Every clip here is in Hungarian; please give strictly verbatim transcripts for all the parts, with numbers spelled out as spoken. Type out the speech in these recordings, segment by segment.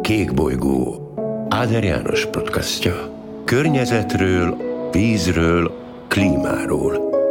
Kékbolygó, Áder János podcastja. Környezetről, vízről, klímáról.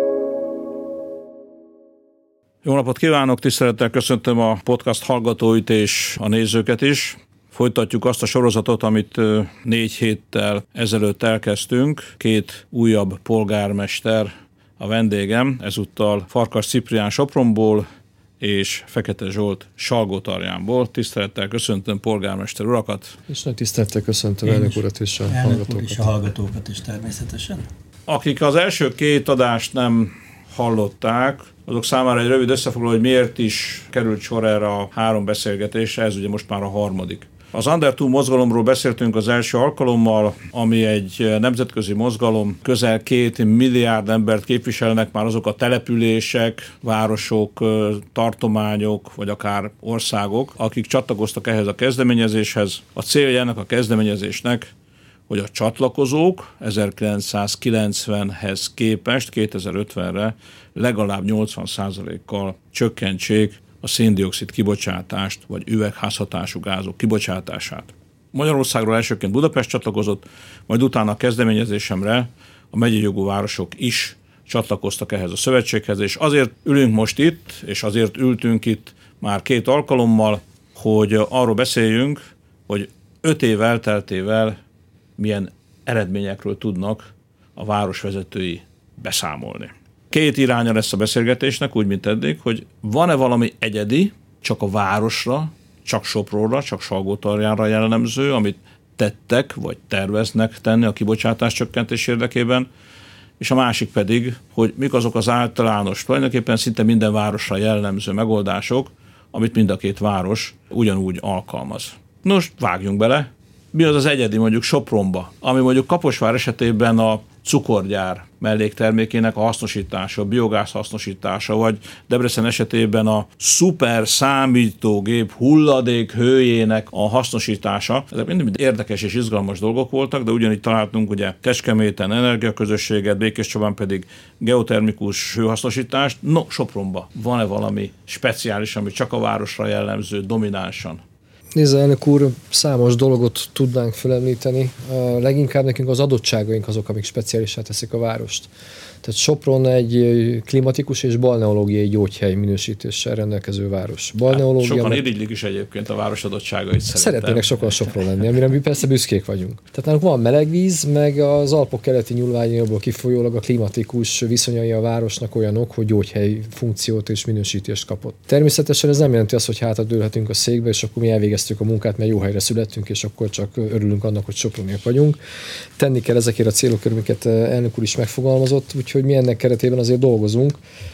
Jó napot kívánok, tisztelettel köszöntöm a podcast hallgatóit és a nézőket is. Folytatjuk azt a sorozatot, amit négy héttel ezelőtt elkezdtünk. Két újabb polgármester a vendégem, ezúttal Farkas Ciprián Sopronból és Fekete Zsolt Salgótarjánból. Tisztelettel köszöntöm polgármester urakat. És nagy tisztelettel köszöntöm elnök urat és a hallgatókat. És a hallgatókat is természetesen. Akik az első két adást nem hallották, azok számára egy rövid összefoglaló, hogy miért is került sor erre a három beszélgetésre, ez ugye most már a harmadik. Az Under two mozgalomról beszéltünk az első alkalommal, ami egy nemzetközi mozgalom, közel két milliárd embert képviselnek már azok a települések, városok, tartományok, vagy akár országok, akik csatlakoztak ehhez a kezdeményezéshez. A célja ennek a kezdeményezésnek, hogy a csatlakozók ezerkilencszázkilencvenhez képest kétezer-ötvenre legalább nyolcvan százalékkal csökkentsék a szén-dioxid kibocsátást, vagy üvegházhatású gázok kibocsátását. Magyarországról elsőként Budapest csatlakozott, majd utána a kezdeményezésemre a megyei jogú városok is csatlakoztak ehhez a szövetséghez, és azért ülünk most itt, és azért ültünk itt már két alkalommal, hogy arról beszéljünk, hogy öt év elteltével milyen eredményekről tudnak a városvezetői beszámolni. Két iránya lesz a beszélgetésnek, úgy, mint eddig, hogy van-e valami egyedi, csak a városra, csak Sopronra, csak Salgótarjánra jellemző, amit tettek, vagy terveznek tenni a kibocsátás csökkentés érdekében, és a másik pedig, hogy mik azok az általános, tulajdonképpen szinte minden városra jellemző megoldások, amit mind a két város ugyanúgy alkalmaz. Nos, vágjunk bele. Mi az az egyedi mondjuk Sopronba, ami mondjuk Kaposvár esetében a cukorgyár melléktermékének a hasznosítása, a biogáz hasznosítása, vagy Debrecen esetében a szuper számítógép hulladék hőjének a hasznosítása. Ezek mind érdekes és izgalmas dolgok voltak, de ugyanígy találtunk ugye Kecskeméten energiaközösséget, Békéscsabán pedig geotermikus hőhasznosítást. No, Sopronba van-e valami speciális, ami csak a városra jellemző dominánsan? Nézze, elnök úr, számos dolgot tudnánk felemlíteni. Leginkább nekünk az adottságaink azok, amik speciálisá teszik a várost. Tehát Sopron egy klimatikus és balneológiai gyógyhely minősítéssel rendelkező város. Balneológia, hát sokan mert... irigylik is egyébként a város adottságait. Szeretnének sokan Sopron lenni, amire mi persze büszkék vagyunk. Tehát nálunk van meleg víz, meg az Alpok keleti nyúlványaiból kifolyólag a klimatikus viszonyai a városnak olyanok, hogy gyógyhely funkciót és minősítést kapott. Természetesen ez nem jelenti azt, hogy hátradőlhetünk a székbe, és akkor mi elvégeztük a munkát, mert jó helyre születtünk, és akkor csak örülünk annak, hogy Soproniak vagyunk. Tenni kell ezekért a célokért, amiket elnök úr is megfogalmazott, úgyhogy mi ennek keretében azért dolgozunk,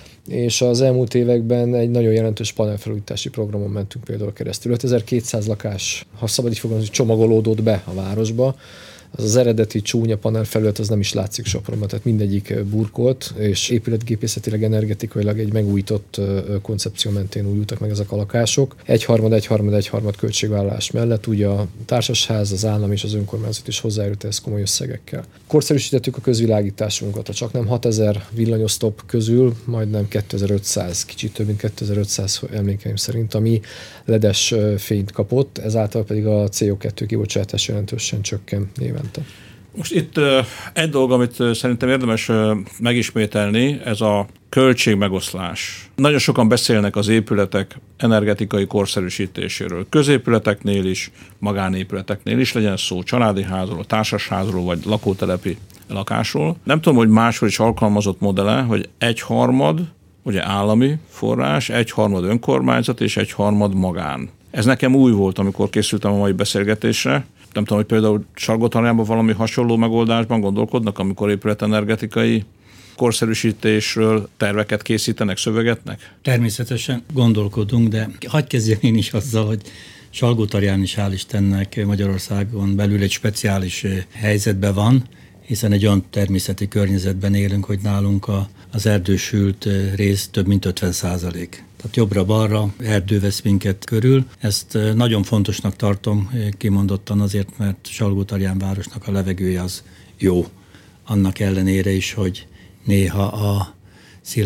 és az elmúlt években egy nagyon jelentős panelfelújítási programon mentünk például keresztül. ötezer-kétszáz lakás, ha szabad így fogalmazni, csomagolódott be a városba. Az az eredeti csúnya panelfelület az nem is látszik Sopronban, tehát mindegyik burkolt, és épületgépészetileg, energetikailag egy megújított koncepció mentén újultak meg ezek a lakások. Egyharmad, egyharmad, egyharmad költségvállalás mellett ugye a társasház, az állam és az önkormányzat is hozzájárult ehhez komoly összegekkel. Korszerűsítettük a közvilágításunkat, a csak nem hatezer villanyosztop közül majdnem kétezer-ötszáz, kicsit több mint kétezer-ötszáz emlékeim szerint, ami ledes fényt kapott, ezáltal pedig a cé o kettő kibocsátás jelentősen csökken néven. Most itt uh, egy dolog, amit uh, szerintem érdemes uh, megismételni, ez a költségmegoszlás. Nagyon sokan beszélnek az épületek energetikai korszerűsítéséről. Középületeknél is, magánépületeknél is, legyen szó családi házról, társasházról, vagy lakótelepi lakásról. Nem tudom, hogy máshol is alkalmazott modelle, hogy egyharmad ugye állami forrás, egyharmad önkormányzat és egyharmad magán. Ez nekem új volt, amikor készültem a mai beszélgetésre. Nem tudom, hogy például Salgótarjánban valami hasonló megoldásban gondolkodnak, amikor épületenergetikai korszerűsítésről terveket készítenek, szövegetnek? Természetesen gondolkodunk, de hadd kezdjem én is azzal, hogy Salgótarján is hál' Istennek Magyarországon belül egy speciális helyzetben van, hiszen egy olyan természeti környezetben élünk, hogy nálunk a, az erdősült rész több mint ötven százalék. Tehát jobbra-balra erdő vesz minket körül. Ezt nagyon fontosnak tartom kimondottan azért, mert Salgótarján városnak a levegője az jó. Annak ellenére is, hogy néha a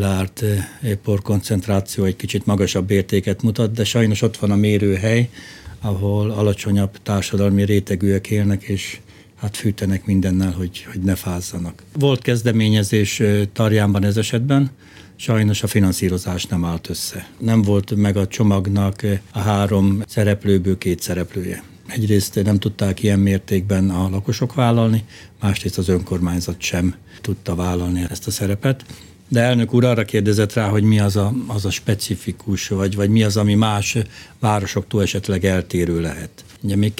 szilárd porkoncentráció egy kicsit magasabb értéket mutat, de sajnos ott van a mérőhely, ahol alacsonyabb társadalmi rétegűek élnek, és hát fűtenek mindennel, hogy, hogy ne fázzanak. Volt kezdeményezés Tarjánban ez esetben, sajnos a finanszírozás nem állt össze. Nem volt meg a csomagnak a három szereplőből két szereplője. Egyrészt nem tudták ilyen mértékben a lakosok vállalni, másrészt az önkormányzat sem tudta vállalni ezt a szerepet. De elnök úr arra kérdezett rá, hogy mi az a, az a specifikus, vagy, vagy mi az, ami más városoktól esetleg eltérő lehet. Ugye még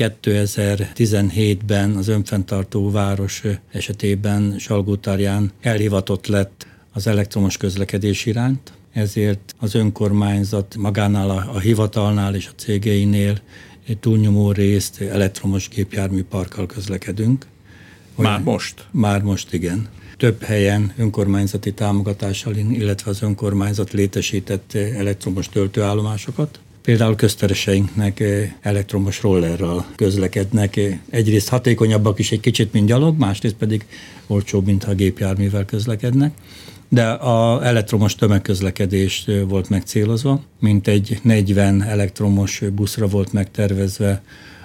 kétezer-tizenhétben az önfenntartó város esetében Salgótarján elhivatott lett az elektromos közlekedés iránt, ezért az önkormányzat magánál, a, a hivatalnál és a cégeinél túlnyomó részt elektromos gépjárműparkkal közlekedünk. Olyan, már most? Már most, igen. Több helyen önkormányzati támogatással, illetve az önkormányzat létesített elektromos töltőállomásokat. Például köztereseinknek elektromos rollerral közlekednek. Egyrészt hatékonyabbak is egy kicsit, mint gyalog, másrészt pedig olcsóbb, mint ha gépjárművel közlekednek. De az elektromos tömegközlekedés volt megcélozva, mint egy negyven elektromos buszra volt megtervezve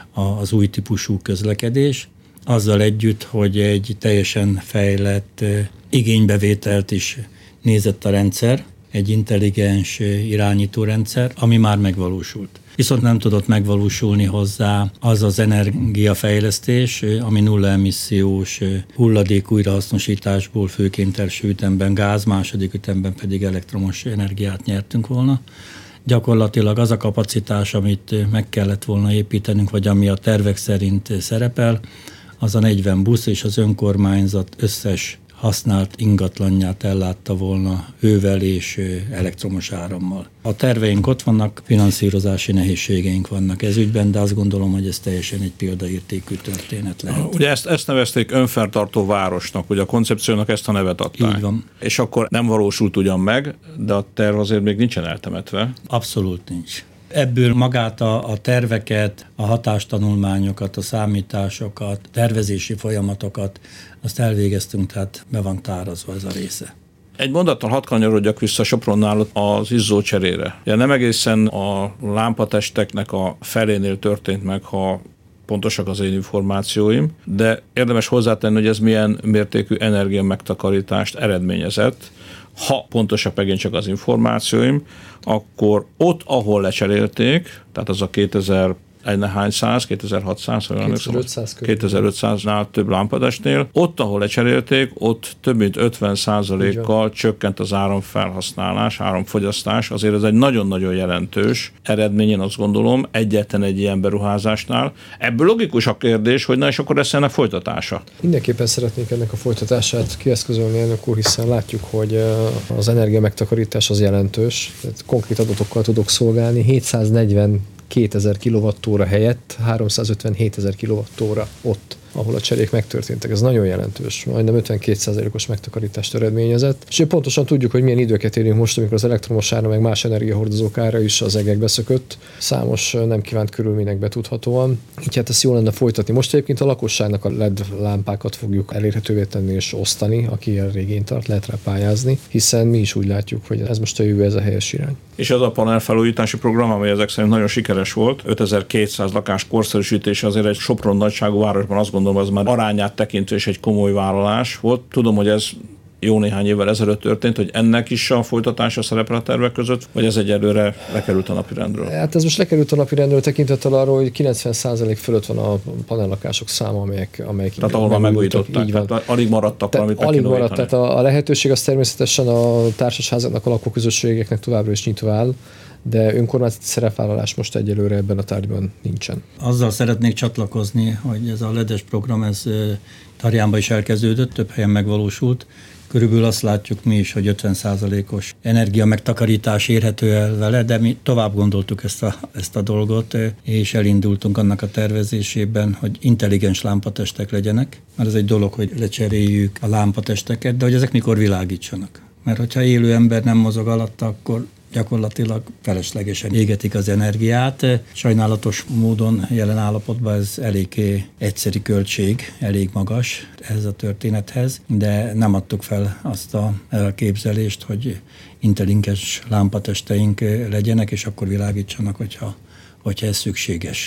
az új típusú közlekedés, azzal együtt, hogy egy teljesen fejlett igénybevételt is nézett a rendszer, egy intelligens irányítórendszer, ami már megvalósult. Viszont nem tudott megvalósulni hozzá az az energiafejlesztés, ami nulla emissziós hulladék újrahasznosításból, főként első ütemben gáz, második ütemben pedig elektromos energiát nyertünk volna. Gyakorlatilag az a kapacitás, amit meg kellett volna építenünk, vagy ami a tervek szerint szerepel, az a negyven busz, és az önkormányzat összes használt ingatlanját ellátta volna hővel és elektromos árammal. A terveink ott vannak, finanszírozási nehézségeink vannak ez ügyben, de azt gondolom, hogy ez teljesen egy példaértékű történet lehet. Ugye ezt, ezt nevezték önfenntartó városnak, ugye a koncepciónak ezt a nevet adták. Így van. És akkor nem valósult ugyan meg, de a terv azért még nincsen eltemetve. Abszolút nincs. Ebből magát a, a terveket, a hatástanulmányokat, a számításokat, tervezési folyamatokat, azt elvégeztünk, tehát be van tárazva ez a része. Egy mondattal hadd kanyarodjak vissza Sopronnál az izzó cserére. Ja, nem egészen a lámpatesteknek a felénél történt meg, ha pontosak az én információim, de érdemes hozzátenni, hogy ez milyen mértékű energiamegtakarítást eredményezett. Ha pontosak megint csak az információim, akkor ott, ahol lecserélték, tehát az a kétezer nehány száz, kétezer-hatszáz, kétezer-ötszáznál több lámpadesnél, ott, ahol lecserélték, ott több mint ötven százalékkal csökkent az áramfelhasználás, áramfogyasztás. Azért ez egy nagyon-nagyon jelentős eredmény, én azt gondolom, egyetlen egy ilyen beruházásnál. Ebből logikus a kérdés, hogy na és akkor lesz ennek folytatása. Mindenképpen szeretnék ennek a folytatását kieszközölni, elnök úr, hiszen látjuk, hogy az energia megtakarítás az jelentős. Konkrét adatokkal tudok szolgálni. hétszáznegyvenkétezer kilowattóra helyett háromszázötvenhétezer kilowattóra ott, ahol a cserék megtörténtek. Ez nagyon jelentős, majdnem ötvenkét százalékos megtakarítást eredményezett. És pontosan tudjuk, hogy milyen időket élünk most, amikor az elektromos ára meg más energiahordozók ára is az egekbe szökött. Számos nem kívánt körülménynek betudhatóan. Így hát ezt jó lenne folytatni. Most egyébként a lakosságnak a el é dé lámpákat fogjuk elérhetővé tenni és osztani, aki erre igényt tart, lehet rá pályázni, hiszen mi is úgy látjuk, hogy ez most a jövő, ez a helyes irány. És az a panelfelújítási program, amely ezek szerint nagyon sikeres volt, ötezer-kétszáz lakás korszerűsítése azért egy Sopron nagyságú városban, azt gondolom, az már arányát tekintve is egy komoly vállalás volt. Tudom, hogy ez jó néhány évvel ezelőtt történt, hogy ennek is a folytatása szerepel a tervek között, vagy ez egyelőre lekerült a napirendről? Hát ez most lekerült a napirendről tekintettel arról, hogy kilencven százalék fölött van a panellakások száma, amelyek, amelyek tehát ahol már megújították, így van. Tehát alig maradtak valamit meg alig maradt, tehát a, a lehetőség az természetesen a társasházaknak, a lakóközösségeknek továbbra is nyitva áll, de önkormányzati szerepvállalás most egyelőre ebben a tárgyban nincsen. Azzal szeretnék csatlakozni, hogy ez a ledes program, ez Tarjánban is elkezdődött, több helyen megvalósult. Körülbelül azt látjuk mi is, hogy ötven százalékos energia megtakarítás érhető el vele, de mi tovább gondoltuk ezt a, ezt a dolgot, és elindultunk annak a tervezésében, hogy intelligens lámpatestek legyenek, mert ez egy dolog, hogy lecseréljük a lámpatesteket, de hogy ezek mikor világítsanak. Mert hogyha élő ember nem mozog alatta, akkor gyakorlatilag feleslegesen égetik az energiát. Sajnálatos módon jelen állapotban ez elég egyszeri költség, elég magas ez a történethez, de nem adtuk fel azt a elképzelést, hogy intelligens lámpatesteink legyenek, és akkor világítsanak, hogyha, hogyha ez szükséges.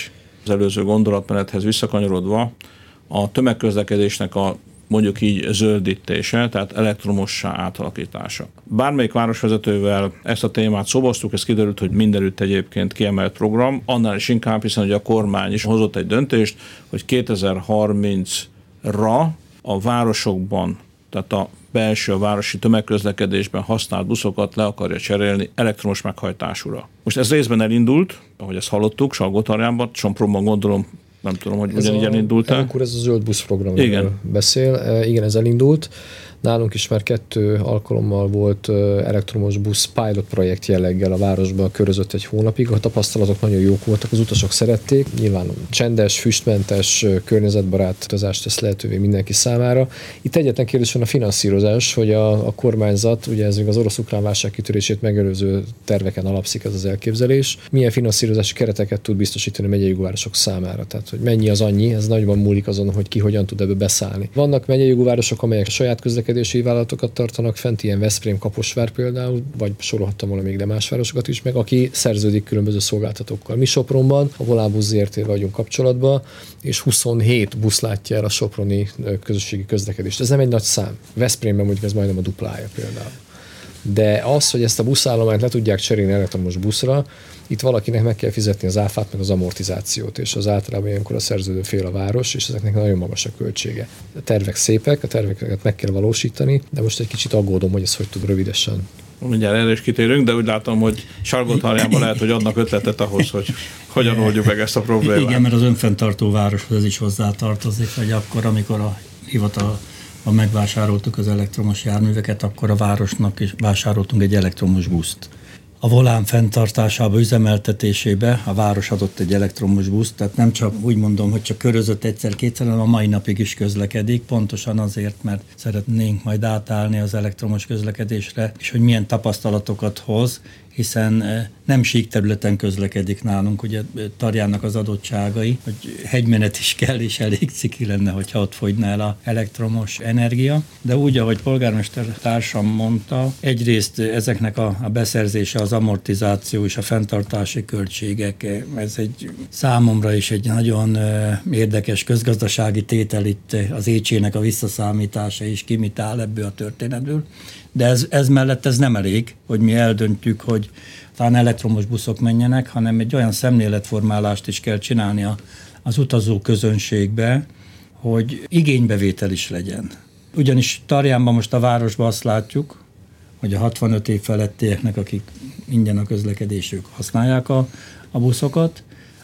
Az előző gondolatmenethez visszakanyarodva, a tömegközlekedésnek a mondjuk így zöldítése, tehát elektromossá átalakítása. Bármelyik városvezetővel ezt a témát szoboztuk, ez kiderült, hogy mindenütt egyébként kiemelt program, annál is inkább, hiszen hogy a kormány is hozott egy döntést, hogy kétezer-harmincra a városokban, tehát a belső a városi tömegközlekedésben használt buszokat le akarja cserélni elektromos meghajtásúra. Most ez részben elindult, ahogy ezt hallottuk, Salgótarjánban, Sopronban gondolom, nem tudom, hogy ugyanígy elindult-e. Akkor ez a zöld busz programról beszél. Igen, ez elindult. Nálunk is már kettő alkalommal volt elektromos busz pilot projekt jelleggel a városban körözött egy hónapig. A tapasztalatok nagyon jók voltak, az utasok szerették. Nyilván csendes, füstmentes, környezetbarát utazást tesz lehetővé mindenki számára. Itt egyetlen kérdés van a finanszírozás, hogy a, a kormányzat, ugye ez még az orosz-ukrán válság kitörését megelőző terveken alapszik ez az elképzelés. Milyen finanszírozási kereteket tud biztosítani a megyei jogvárosok számára? Tehát, hogy mennyi az annyi, ez nagyban múlik azon, hogy ki hogyan tud ebbe beszállni. Vannak megyei jogvárosok, amelyek saját közlekedési vállalatokat tartanak fent, ilyen Veszprém, Kaposvár például, vagy sorolhattam volna még de más városokat is, meg aki szerződik különböző szolgáltatókkal. Mi Sopronban a Volánbusz zé er té-vel vagyunk kapcsolatban, és huszonhét busz látja el a soproni közösségi közlekedést. Ez nem egy nagy szám. Veszprémben mondjuk ez majdnem a duplája például. De az, hogy ezt a buszállományt le tudják cserélni elektromos buszra, itt valakinek meg kell fizetni az áfát, meg az amortizációt, és az általában ilyenkor a szerződő fél a város, és ezeknek nagyon magas a költsége. A tervek szépek, a terveket meg kell valósítani, de most egy kicsit aggódom, hogy ez hogy tud rövidesen. Mindjárt erre is kitérünk, de úgy látom, hogy Salgótarjánban lehet, hogy adnak ötletet ahhoz, hogy hogyan oldjuk meg ezt a problémát. Igen, mert az önfenntartó városhoz ez is hozzátartozik, hogy akkor, amikor a hivatal ha megvásároltuk az elektromos járműveket, akkor a városnak is vásároltunk egy elektromos buszt. A volán fenntartásába, üzemeltetésébe a város adott egy elektromos buszt, tehát nem csak úgy mondom, hogy csak körözött egyszer-kétszer, hanem a mai napig is közlekedik, pontosan azért, mert szeretnénk majd átállni az elektromos közlekedésre, és hogy milyen tapasztalatokat hoz, hiszen nem sík területen közlekedik nálunk, ugye Tarjánnak az adottságai, hogy hegymenet is kell, és elég ciki lenne, hogyha ott fogyna el az elektromos energia. De úgy, ahogy polgármester társam mondta, egyrészt ezeknek a, a beszerzése, az amortizáció és a fenntartási költségek, ez egy számomra is egy nagyon érdekes közgazdasági tétel, itt az Écsének a visszaszámítása is ki mit áll ebből a történetből. De ez, ez mellett ez nem elég, hogy mi eldöntjük, hogy talán elektromos buszok menjenek, hanem egy olyan szemléletformálást is kell csinálni a, az utazó közönségbe, hogy igénybevétel is legyen. Ugyanis Tarjánban most a városban azt látjuk, hogy a hatvanöt év felettieknek, akik ingyen a közlekedésük, használják a, a buszokat,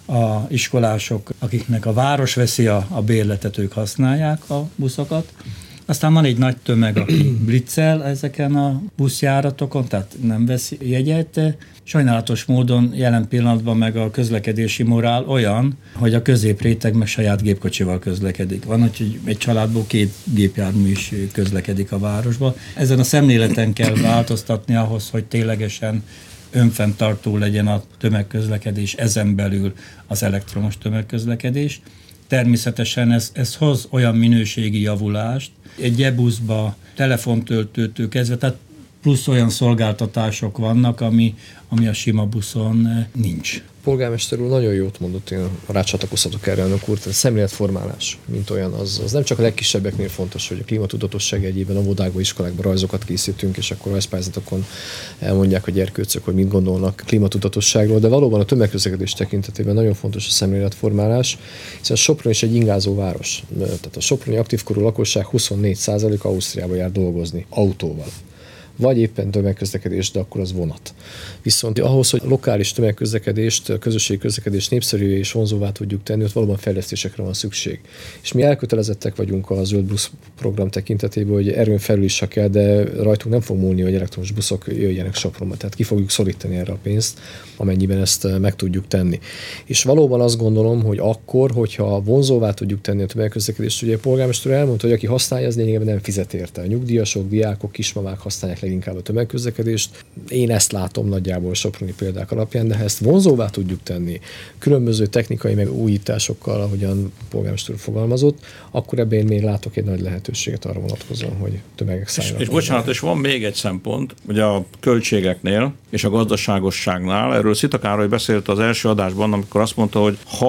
a iskolások, akiknek a város veszi a, a bérletet, ők használják a buszokat. Aztán van egy nagy tömeg, aki blitzel ezeken a buszjáratokon, tehát nem vesz jegyet. Sajnálatos módon jelen pillanatban meg a közlekedési morál olyan, hogy a középréteg meg saját gépkocsival közlekedik. Van, hogy egy családból két gépjármű is közlekedik a városba. Ezen a szemléleten kell változtatni ahhoz, hogy ténylegesen önfenntartó legyen a tömegközlekedés, ezen belül az elektromos tömegközlekedés. Természetesen ez, ez hoz olyan minőségi javulást, egy e-buszba, telefontöltőtől kezdve, tehát plusz olyan szolgáltatások vannak, ami, ami a sima buszon nincs. Polgármester úr nagyon jót mondott, én rácsatlakozhatok erre, elnök úr, tehát a szemléletformálás, mint olyan, az, az nem csak a legkisebbeknél fontos, hogy a klímatudatosság egyében óvodákban, iskolákban rajzokat készítünk, és akkor rajzpályázatokon elmondják a gyerkőcök, hogy mit gondolnak klímatudatosságról, de valóban a tömegközlekedés tekintetében nagyon fontos a szemléletformálás, hiszen Sopron is egy ingázó város. Tehát a soproni aktívkorú lakosság huszonnégy százalék Ausztriába jár dolgozni autóval. Vagy éppen tömegközlekedés, de akkor az vonat. Viszont ahhoz, hogy lokális tömegközlekedést, közösségi közlekedést népszerűvé és vonzóvá tudjuk tenni, ott valóban fejlesztésekre van szükség. És mi elkötelezettek vagyunk a zöld busz program tekintetében, hogy erőn felül is kell, de rajtunk nem fog múlni, hogy elektromos buszok jöjjenek Sopronba. Tehát ki fogjuk szorítani erre a pénzt, amennyiben ezt meg tudjuk tenni. És valóban azt gondolom, hogy akkor, hogyha vonzóvá tudjuk tenni a tömegközlekedést, ugye a polgármester elmondta, hogy aki használja, az lényegében nem fizet érte. A nyugdíjasok, diákok, kismamák használják leginkább a tömegközlekedést. Én ezt látom nagyjából soproni példák alapján, de ha ezt vonzóvá tudjuk tenni, különböző technikai meg újításokkal, ahogyan polgármester fogalmazott, akkor ebben én még látok egy nagy lehetőséget arra vonatkozóan, hogy tömegek szállnak. És, és bocsánat, és van még egy szempont, ugye a költségeknél és a gazdaságosságnál, erről Szita Károly beszélt az első adásban, amikor azt mondta, hogy ha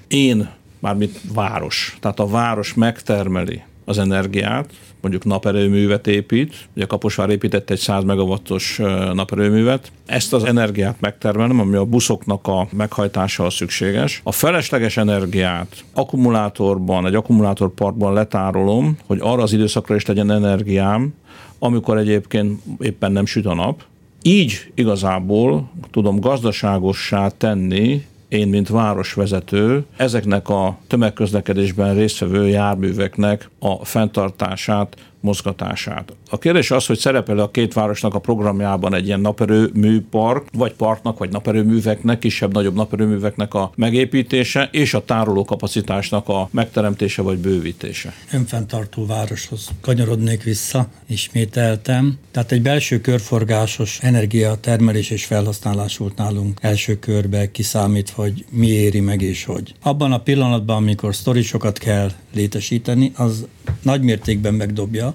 én, mármint város, tehát a város megtermeli az energiát, mondjuk naperőművet épít, ugye Kaposvár épített egy száz megawattos naperőművet, ezt az energiát megtermelem, ami a buszoknak a meghajtásához szükséges. A felesleges energiát akkumulátorban, egy akkumulátorparkban letárolom, hogy arra az időszakra is legyen energiám, amikor egyébként éppen nem süt a nap. Így igazából tudom gazdaságossá tenni én, mint városvezető, ezeknek a tömegközlekedésben résztvevő járműveknek a fenntartását, mozgatását. A kérdés az, hogy szerepel a két városnak a programjában egy ilyen naperőműpark, vagy parknak, vagy naperőműveknek, kisebb-nagyobb naperőműveknek a megépítése, és a tárolókapacitásnak a megteremtése, vagy bővítése. Önfenntartó városhoz kanyarodnék vissza, ismételtem. Tehát egy belső körforgásos energiatermelés és felhasználás volt nálunk első körbe kiszámítva, hogy mi éri meg és hogy. Abban a pillanatban, amikor sztorisokat kell létesíteni, az nagy mértékben megdobja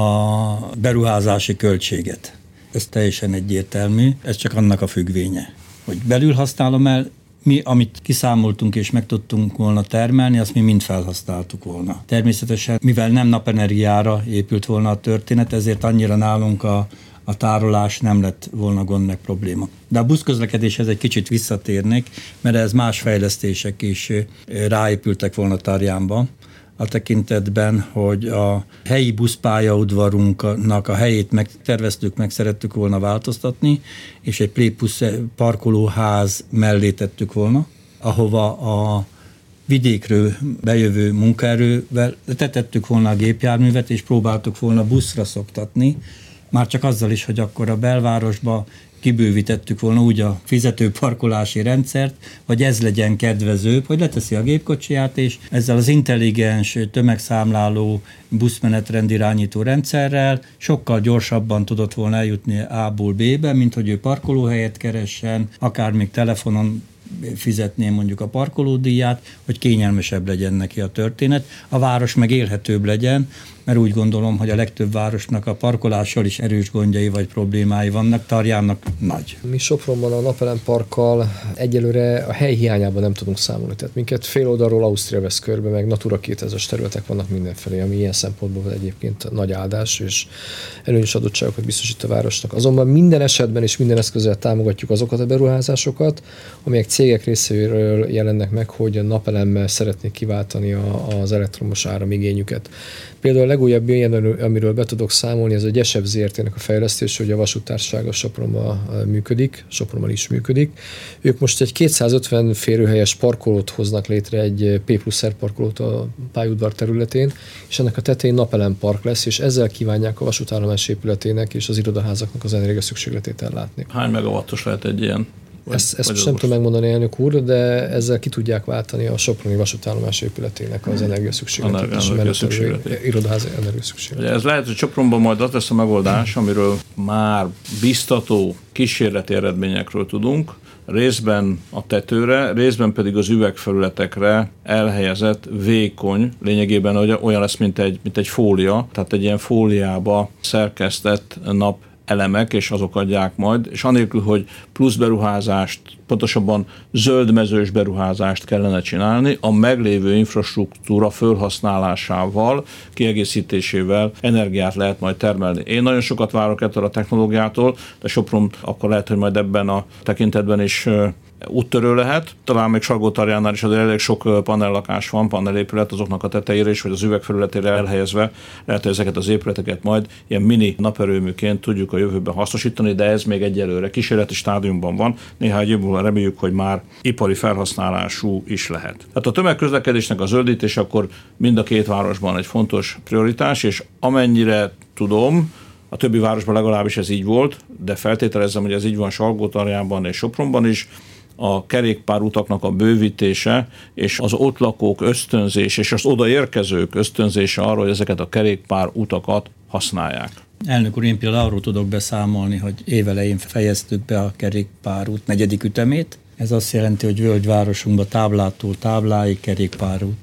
a beruházási költséget. Ez teljesen egyértelmű, ez csak annak a függvénye, hogy belül használom el, mi, amit kiszámoltunk és meg tudtunk volna termelni, azt mi mind felhasználtuk volna. Természetesen, mivel nem napenergiára épült volna a történet, ezért annyira nálunk a, a tárolás nem lett volna gond meg probléma. De a buszközlekedéshez egy kicsit visszatérnék, mert ez más fejlesztések is ráépültek volna Tarjánba, a tekintetben, hogy a helyi buszpályaudvarunknak a helyét megterveztük, meg szerettük volna változtatni, és egy plébusz parkolóház mellé tettük volna, ahova a vidékről bejövő munkaerővel tetettük volna a gépjárművet, és próbáltuk volna buszra szoktatni, már csak azzal is, hogy akkor a belvárosba kibővítettük volna úgy a fizetőparkolási rendszert, hogy ez legyen kedvezőbb, hogy leteszi a gépkocsiját, és ezzel az intelligens tömegszámláló buszmenetrendirányító rendszerrel sokkal gyorsabban tudott volna eljutni A-ból B-be, mint hogy ő parkolóhelyet keressen, akár még telefonon fizetném mondjuk a parkolódíját, hogy kényelmesebb legyen neki a történet, a város meg élhetőbb legyen, mert úgy gondolom, hogy a legtöbb városnak a parkolással is erős gondjai vagy problémái vannak, Tarjánnak nagy. Mi Sopronban a Napelem Parkkal egyelőre a hely hiányában nem tudunk számolni. Tehát minket fél oldalról Ausztria vesz körbe, meg Natura kétezres területek vannak mindenfelé, ami ilyen szempontból egyébként nagy áldás, és előnyös adottságokat biztosít a városnak. Azonban minden esetben és minden eszközzel támogatjuk azokat a beruházásokat, amelyek cégek részéről jelennek meg, hogy a napelemmel szeretnék kiváltani a, az elektromos áramigényüket. Például a legújabb ilyen, amiről be tudok számolni, ez a Gyesebb zé er té-nek a fejlesztés, hogy a vasúttársasága Sopronban működik, Sopronban is működik. Ők most egy kétszázötven férőhelyes parkolót hoznak létre, egy P plusz R parkolót a pályaudvar területén, és ennek a tetején Napelem Park lesz, és ezzel kívánják a vasútállomás épületének és az irodaházaknak az energia szükségletét ellátni. Hány megawattos lehet egy ilyen? Vagy, ezt ezt most nem tudom megmondani, elnök úr, de ezzel ki tudják váltani a soproni vasútállomás épületének az energiaszükségletét és a irodaház energiaszükségletét. Ez lehet, hogy Sopronban majd az lesz a megoldás, amiről már biztató kísérleti eredményekről tudunk, részben a tetőre, részben pedig az üvegfelületekre elhelyezett vékony, lényegében olyan lesz, mint egy, mint egy fólia, tehát egy ilyen fóliába szerkesztett nap elemek, és azok adják majd, és anélkül, hogy plusz beruházást, pontosabban zöldmezős beruházást kellene csinálni, a meglévő infrastruktúra felhasználásával, kiegészítésével energiát lehet majd termelni. Én nagyon sokat várok ettől a technológiától, de Sopron akkor lehet, hogy majd ebben a tekintetben is úttörő lehet. Talán még Salgótarjánnál is azért elég sok panellakás van, panelépület, azoknak a tetejére is, vagy az üvegfelületére elhelyezve. Lehet, hogy ezeket az épületeket majd ilyen mini naperőműként tudjuk a jövőben hasznosítani, de ez még egyelőre kísérleti stádiumban van. Néhány év múlva reméljük, hogy már ipari felhasználású is lehet. Tehát a tömegközlekedésnek a zöldítés akkor mind a két városban egy fontos prioritás, és amennyire tudom, a többi városban legalábbis ez így volt, de feltételezem, hogy ez így van Salgótarjánban és Sopronban is. A kerékpárutaknak a bővítése és az ott lakók ösztönzés és az odaérkezők ösztönzése arra, hogy ezeket a kerékpárutakat használják. Elnök úr, én például arról tudok beszámolni, hogy évelején fejeztük be a kerékpárút negyedik ütemét. Ez azt jelenti, hogy völgyvárosunkban táblától tábláig kerékpárút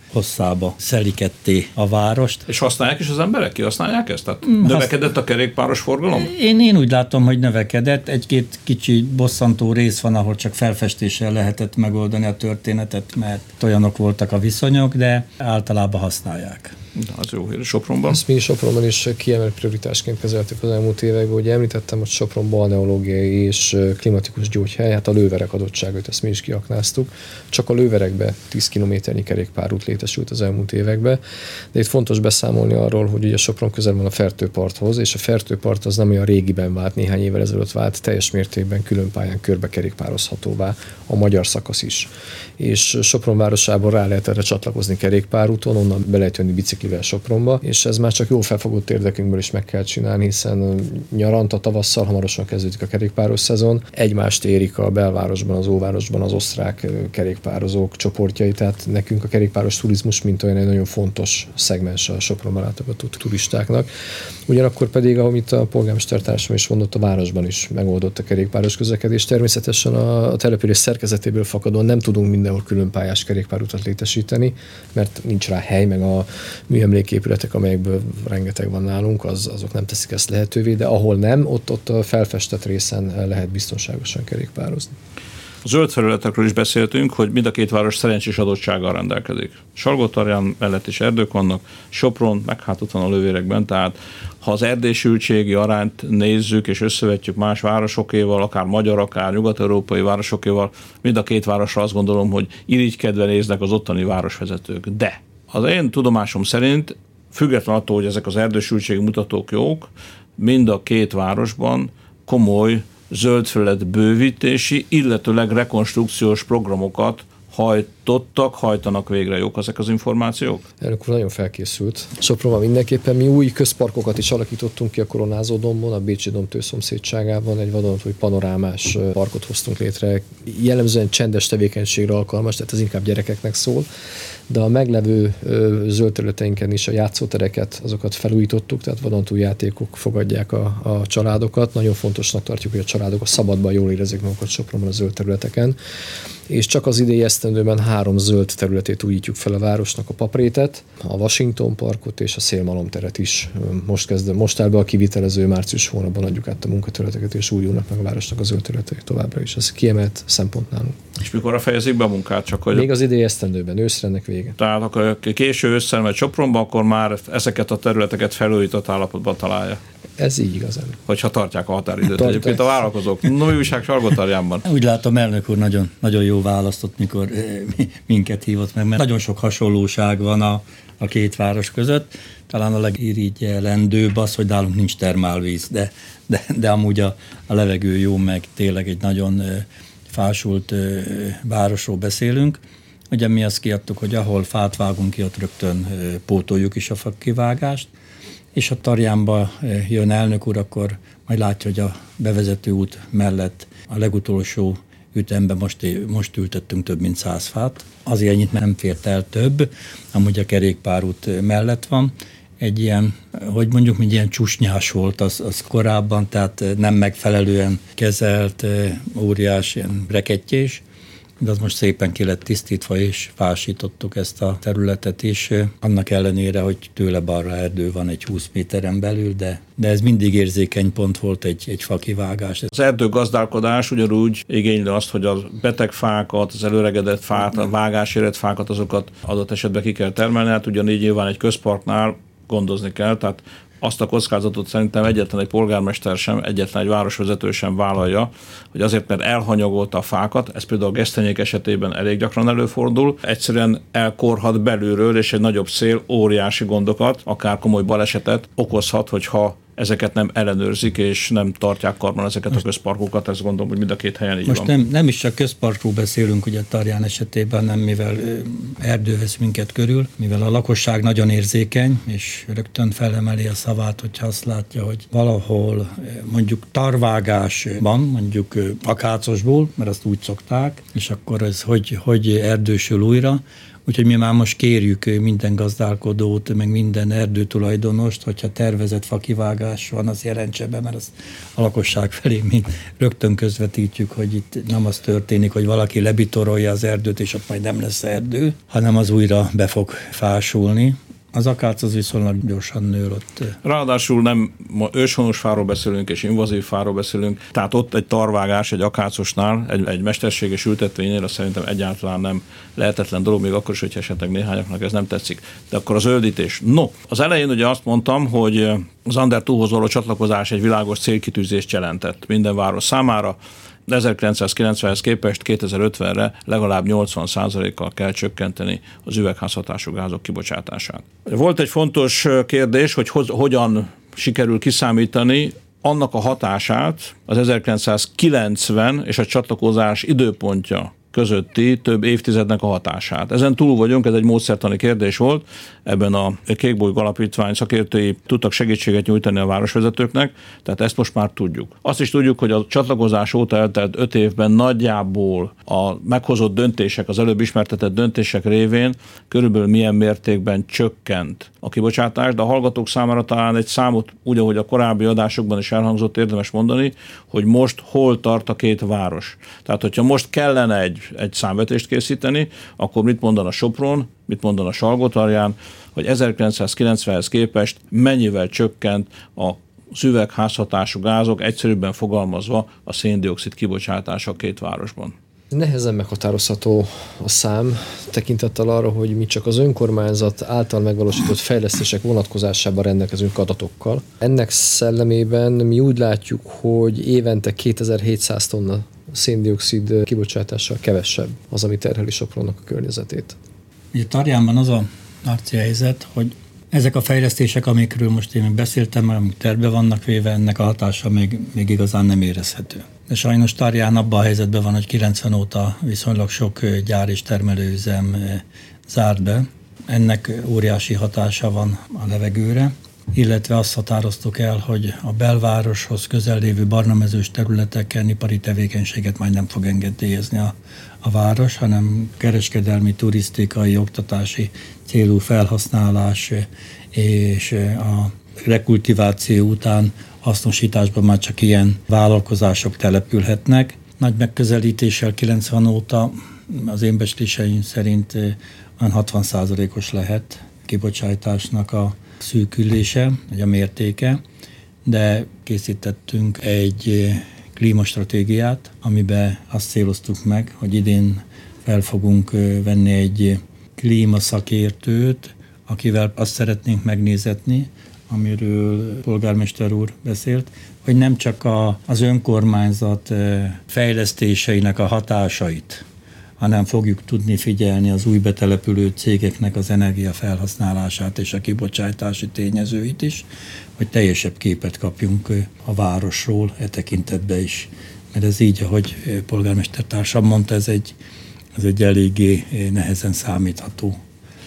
hosszába szeliketté a várost. És használják is az emberek? Kihasználják ezt? Tehát mm, növekedett a kerékpáros forgalom? Én, én úgy látom, hogy növekedett. Egy-két kicsi bosszantó rész van, ahol csak felfestéssel lehetett megoldani a történetet, mert olyanok voltak a viszonyok, de általában használják. De az jó hír. Sopronban? Ezt mi is Sopronban is kiemelt prioritásként kezeltük az elmúlt években, hogy említettem, hogy Sopron balneológiai és klimatikus gyógyhely, hát a lőverek adottságait ezt mi is kiaknáztuk. Csak a lőverekbe tíz kilométernyi kerékpárút létesült az elmúlt években, de itt fontos beszámolni arról, hogy ugye Sopron közel van a Fertőparthoz, és a Fertőpart az nem olyan régiben vált, néhány évvel ezelőtt vált, teljes mértékben külön pályán körbe kerékpározhatóvá a magyar szakasz is. És Sopron városából rá lehet erre csatlakozni kerékpárúton, onnan be lehet jönni biciklivel Sopronba, és ez már csak jól felfogott érdekünkből is meg kell csinálni, hiszen nyaranta, tavasszal hamarosan kezdődik a kerékpáros szezon. Egymást érik a belvárosban, az óvárosban az osztrák kerékpározók csoportjai, tehát nekünk a kerékpáros turizmus mint olyan egy nagyon fontos szegmens a Sopronban látogató turistáknak. Ugyanakkor pedig, amit a polgármestertársam is mondott, a városban is megoldott a kerékpáros közlekedés. Természetesen a település szerkezetéből fakadóan nem tudunk mindenhol különpályás kerékpárutat létesíteni, mert nincs rá hely, meg a műemléképületek, amelyekből rengeteg van nálunk, az, azok nem teszik ezt lehetővé, de ahol nem, ott, ott a felfestett részen lehet biztonságosan kerékpározni. A zöld felületekről is beszéltünk, hogy mind a két város szerencsés adottsággal rendelkezik. Salgótarján mellett is erdők vannak, Sopron, meg hát ott van a Lővérekben, tehát ha az erdélysültségi arányt nézzük és összevetjük más városokéval, akár magyar, akár nyugat-európai városokéval, mind a két városra azt gondolom, hogy irigykedve néznek az ottani városvezetők. De az én tudomásom szerint, független attól, hogy ezek az erdősültségi mutatók jók, mind a két városban komoly zöldfelület bővítési, illetőleg rekonstrukciós programokat hajtottak, hajtanak végre. Jók ezek az információk? Elnök úr nagyon felkészült. Sopronban mindenképpen mi új közparkokat is alakítottunk ki a Koronázó dombon, a Bécsi domb szomszédságában, egy vadonatúj panorámás parkot hoztunk létre. Jellemzően csendes tevékenységre alkalmas, tehát ez inkább gyerekeknek szól, de a meglevő zöld területeinken is a játszótereket, azokat felújítottuk, tehát vadonatúj játékok fogadják a, a családokat. Nagyon fontosnak tartjuk, hogy a családok a szabadban jól érezzék magukat Sopronban a zöld területeken. És csak az idei esztendőben három zöld területét újítjuk fel a városnak, a Paprétet, a Washington Parkot és a Szélmalomteret is. Most kezdve, most áll be a kivitelező, március hónapban adjuk át a munkaterületeket, és újulnak meg a városnak a zöld területek továbbra is. Ez kiemelt szempont nálunk. És mikorra fejezik be a munkát? Csak hogy... Még az idei esztendőben, őszre ennek vége. Tehát akkor késő ősszel megy Sopronba, akkor már ezeket a területeket felújított állapotban találja. Ez így igazán. Hogyha tartják a határidőt egyébként a vállalkozók. No, újság Salgótarjánban. Úgy látom, elnök úr nagyon, nagyon jó választott, mikor minket hívott meg, mert nagyon sok hasonlóság van a, a két város között. Talán a legirigyelendőbb az, hogy nálunk nincs termálvíz, de, de, de amúgy a, a levegő jó, meg tényleg egy nagyon fásult városról beszélünk. Ugye mi azt kiadtuk, hogy ahol fát vágunk ki, ott rögtön pótoljuk is a fakivágást, és ha Tarjánba jön elnök úr, akkor majd látja, hogy a bevezető út mellett a legutolsó ütemben most, most ültettünk több mint száz fát. Azért ennyit nem fért el több, amúgy a kerékpárút mellett van. Egy ilyen, hogy mondjuk, egy ilyen csúsnyás volt az, az korábban, tehát nem megfelelően kezelt, óriás ilyen rekettyés, de az most szépen ki lett tisztítva, és fásítottuk ezt a területet is, annak ellenére, hogy tőle balra erdő van egy húsz méteren belül, de, de ez mindig érzékeny pont volt egy, egy fakivágás. Az erdőgazdálkodás ugyanúgy igényli azt, hogy a beteg fákat, az előregedett fát, a vágásérett fákat, azokat adott esetben ki kell termelni, hát ugyanígy nyilván egy közparknál gondozni kell, tehát azt a kockázatot szerintem egyetlen egy polgármester sem, egyetlen egy városvezető sem vállalja, hogy azért, mert elhanyagolta a fákat, ez például a gesztenyék esetében elég gyakran előfordul, egyszerűen elkorhat belülről, és egy nagyobb szél óriási gondokat, akár komoly balesetet okozhat, hogyha ezeket nem ellenőrzik, és nem tartják karban ezeket most a közparkokat, ezt gondolom, hogy mind a két helyen így most van. Nem, nem is csak közparkról beszélünk, ugye Tarján esetében, nem, mivel erdő vesz minket körül, mivel a lakosság nagyon érzékeny, és rögtön felemeli a szavát, hogyha azt látja, hogy valahol mondjuk tarvágás van, mondjuk akácosból, mert azt úgy szokták, és akkor ez hogy, hogy erdősül újra, Úgyhogy mi már most kérjük minden gazdálkodót, meg minden erdőtulajdonost, hogyha tervezett fakivágás van, az jelentse be, mert az a lakosság felé mi rögtön közvetítjük, hogy itt nem az történik, hogy valaki lebitorolja az erdőt, és ott majd nem lesz erdő, hanem az újra be fog fásulni. Az akác az viszonylag gyorsan nő ott. Ráadásul nem őshonos fáról beszélünk és invazív fáról beszélünk, tehát ott egy tarvágás egy akácosnál, egy, egy mesterséges ültetvénynél, az szerintem egyáltalán nem lehetetlen dolog, még akkor is, hogyha esetleg néhányaknak ez nem tetszik. De akkor az zöldítés. No, az elején ugye azt mondtam, hogy az Under kettőhoz való csatlakozás egy világos célkitűzést jelentett minden város számára, de ezerkilencszázkilencvenhez képest kétezer-ötvenre legalább nyolcvan százalékkal kell csökkenteni az üvegházhatású gázok kibocsátását. Volt egy fontos kérdés, hogy hoz, hogyan sikerül kiszámítani annak a hatását az ezerkilencszázkilencven és a csatlakozás időpontja közötti több évtizednek a hatását. Ezen túl vagyunk, ez egy módszertani kérdés volt, ebben a Kékbolygó Alapítvány szakértői tudtak segítséget nyújtani a városvezetőknek, tehát ezt most már tudjuk. Azt is tudjuk, hogy a csatlakozás óta eltelt öt évben nagyjából a meghozott döntések, az előbb ismertetett döntések révén körülbelül milyen mértékben csökkent a kibocsátás, de a hallgatók számára talán egy számot, úgy, ahogy a korábbi adásokban is elhangzott, érdemes mondani, hogy most hol tart a két város. Tehát, hogyha most kellene egy, egy számvetést készíteni, akkor mit mondana Sopron, mit mondana Salgótarján, hogy ezerkilencszázkilencvenhez képest mennyivel csökkent a az üvegházhatású gázok, egyszerűbben fogalmazva a szén-dioxid kibocsátása a két városban. Nehezen meghatározható a szám, tekintettel arra, hogy mi csak az önkormányzat által megvalósított fejlesztések vonatkozásában rendelkezünk adatokkal. Ennek szellemében mi úgy látjuk, hogy évente kétezer-hétszáz tonna szén-dioxid kibocsátással kevesebb az, ami terheli Sopronnak a környezetét. Ugye Tarjánban az a narci helyzet, hogy ezek a fejlesztések, amikről most én beszéltem, amik terve vannak véve, ennek a hatása még, még igazán nem érezhető. De sajnos Tarján abban a helyzetben van, hogy kilencven óta viszonylag sok gyár és termelőüzem zárt be. Ennek óriási hatása van a levegőre, illetve azt határoztuk el, hogy a belvároshoz közel lévő barnamezős területeken ipari tevékenységet majd nem fog engedélyezni a, a város, hanem kereskedelmi, turisztikai, oktatási célú felhasználás és a rekultiváció után hasznosításban már csak ilyen vállalkozások települhetnek. Nagy megközelítéssel kilencven óta az én becsléseim szerint olyan hatvan százalékos lehet kibocsátásnak a szűkülése, vagy a mértéke, de készítettünk egy klímastratégiát, amiben azt céloztuk meg, hogy idén fel fogunk venni egy klímaszakértőt, akivel azt szeretnénk megnézetni, amiről polgármester úr beszélt, hogy nem csak a, az önkormányzat fejlesztéseinek a hatásait, hanem fogjuk tudni figyelni az új betelepülő cégeknek az energiafelhasználását és a kibocsátási tényezőit is, hogy teljesebb képet kapjunk a városról e tekintetben is. Mert ez így, ahogy polgármestertársam mondta, ez egy, ez egy eléggé nehezen számítható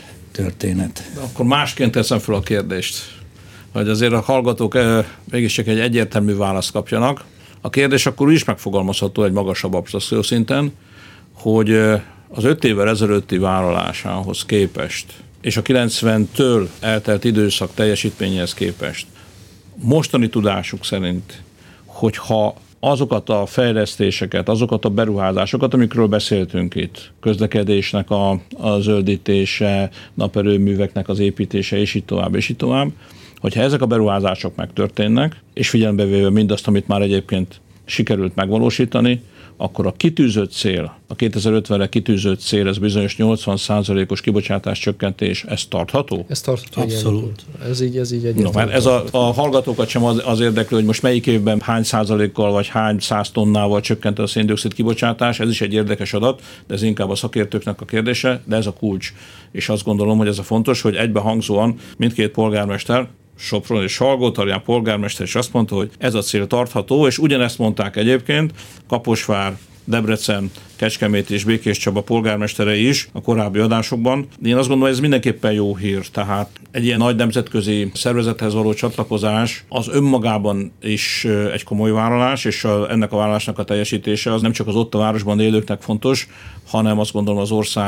történet. De akkor másként teszem fel a kérdést, hogy azért a hallgatók mégiscsak egy egyértelmű választ kapjanak. A kérdés akkor úgy is megfogalmazható egy magasabb absztrakció szinten, hogy az öt évvel ezelőtti vállalásához képest, és a kilencventől eltelt időszak teljesítményhez képest, mostani tudásuk szerint, hogyha azokat a fejlesztéseket, azokat a beruházásokat, amikről beszéltünk itt, közlekedésnek a, a zöldítése, naperőműveknek az építése, és így tovább, és így tovább, hogyha ezek a beruházások megtörténnek, és figyelembe véve mindazt, amit már egyébként sikerült megvalósítani, akkor a kitűzött cél, a kétezer-ötvenre kitűzött cél, ez bizonyos nyolcvan százalékos kibocsátás csökkentés, ez tartható? Ez tartható. Abszolút. Igen. Ez így, ez így egyértelmű. No, mert ez a, a hallgatókat sem az, az érdekli, hogy most melyik évben hány százalékkal vagy hány száz tonnával csökkent a szén-dioxid kibocsátás, ez is egy érdekes adat, de ez inkább a szakértőknek a kérdése, de ez a kulcs. És azt gondolom, hogy ez a fontos, hogy egybehangzóan mindkét polgármester, Sopron és Salgótarján polgármester is azt mondta, hogy ez a cél tartható, és ugyanezt mondták egyébként Kaposvár, Debrecen, Kecskemét és Békéscsaba polgármesterei is a korábbi adásokban. Én azt gondolom, hogy ez mindenképpen jó hír, tehát egy ilyen nagy nemzetközi szervezethez való csatlakozás az önmagában is egy komoly vállalás, és a, ennek a vállalásnak a teljesítése az nem csak az ott a városban élőknek fontos, hanem azt gondolom az ország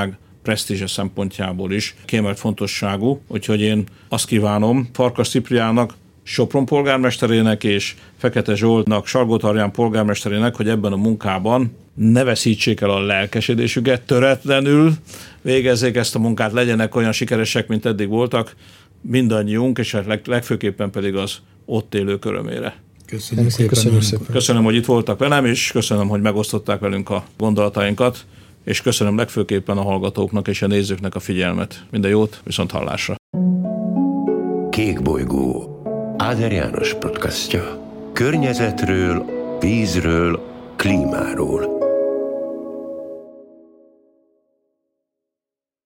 presztízse szempontjából is kiemelt fontosságú, úgyhogy én azt kívánom Farkas Cipriánnak, Sopron polgármesterének és Fekete Zsoltnak, Salgótarján polgármesterének, hogy ebben a munkában ne veszítsék el a lelkesedésüket, töretlenül végezzék ezt a munkát, legyenek olyan sikeresek, mint eddig voltak, mindannyiunk, és legfőképpen pedig az ott élők örömére. Köszönjük szépen. Köszönjük szépen. Köszönöm, hogy itt voltak velem, és köszönöm, hogy megosztották velünk a gondolatainkat, és köszönöm legfőképpen a hallgatóknak és a nézőknek a figyelmet. Minden jót, viszont hallásra. Kék bolygó, Áder János podcastja. Környezetről, vízről, klímáról.